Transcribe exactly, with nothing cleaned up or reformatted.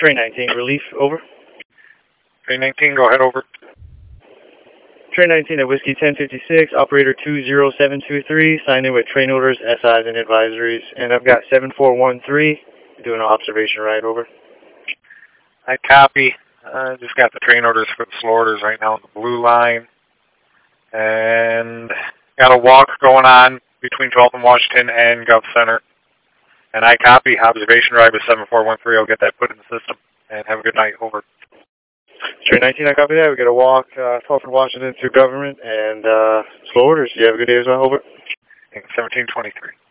Train nineteen, relief, over. Train nineteen, go ahead, over. Train nineteen at Whiskey ten fifty-six, operator two zero seven two three, signed in with train orders, S Is, and advisories. And I've got seven four one three, doing an observation ride, over. I copy. I uh, just got the train orders for the slow orders right now on the blue line. And got a walk going on between twelfth and Washington and Gulf Center. And I copy. Observation ride with seven four one three. I'll get that put in the system. And have a good night. Over. Train nineteen, I copy that. We got a walk, uh, twelfth and Washington through government and uh, slow orders. You have a good day as well. Over. seventeen twenty-three.